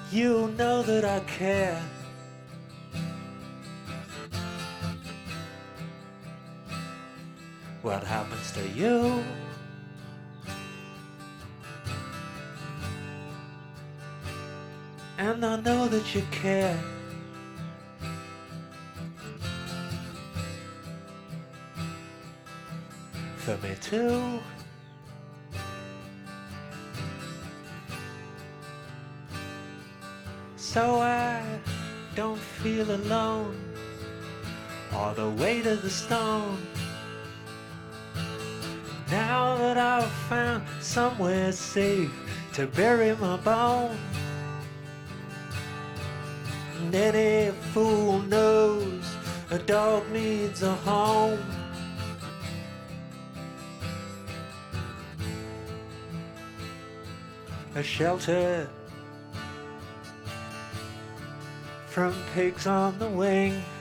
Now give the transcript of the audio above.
You know that I care. What happens to you? And I know that you care. For me too. So I don't feel alone, or the weight of the stone. Now that I've found somewhere safe to bury my bone. And any fool knows a dog needs a home. A shelter from pigs on the wing.